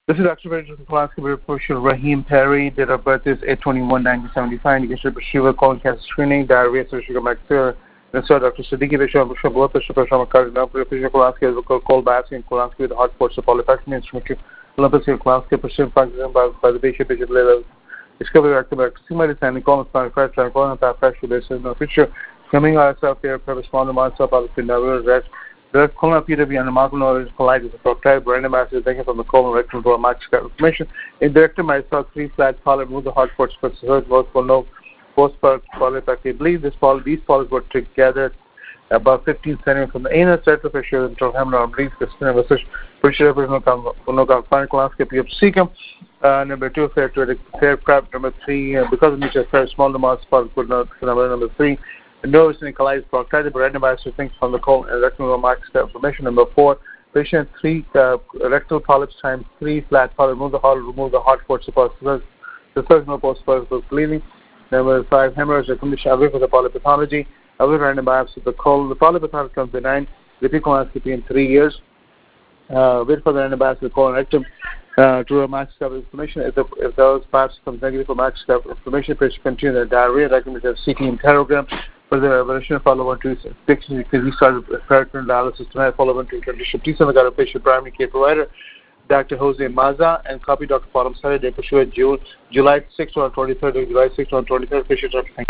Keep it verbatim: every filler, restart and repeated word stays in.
This is Doctor Benjamin Pulaski, Professor Rahim Perry. Date of birth is eight twenty-one nineteen seventy-five. Indication of Shiva, colon cancer screening, diarrhea, sugar bacteria. And so Doctor Siddiqui Bishop, Bishop, blood pressure, pressure, cardinal, Professor Pulaski, cold biopsy, and Pulaski with hot force of polypectomy, instrument, Olympus, Pulaski, Precision function by, by the Bishop, Bishop, Lila, discovery of active and colon spinal fracture, colon fracture, basis, no feature, coming out of self-care, purpose, small amounts of polypectomy, rest. The colonoscopy and remarkable colitis of proctite, randomized taken from the colon rectal door microscopic information. In the rectum, I saw three flat polyps, remove the hot force, but the most will know post polyp. I believe this polyp, these polyps were together about fifteen centimeters from the anus, rectal fissure, until hammer on brief, the skin of a fish, pressure representative no final colonoscopy of cecum. Uh, number two, fair to fair crab. Number three, uh, because of nature, fair small amounts of polyps, could not. Number number three. Nervous and colitis proctitis, but randomized to things from the colon and rectal microscopic information. Number four, patient three uh, rectal polyps times three flat polyps. Remove the hot, remove the hot force support. The third no post bleeding. Number five, hemorrhage, a condition away for the polypathology. Away random biopsy of the colon. The polypathology comes benign. Repeat colonoscopy in three years. Uh, wait for the random biopsy of the colon rectum. Uh, to a microscopic inflammation. If, the, if those biopsies come negative for microscopic inflammation, patient continue their diarrhea. Recommend a C T interrogram. For the evolution, follow on to fixing because we started peritoneal dialysis tonight. Follow on to condition. Please send the patient primary care provider, Doctor Jose Maza, and copy Doctor Param Saturday for sure. July sixth or twenty-third, July sixth or twenty-third. Patient.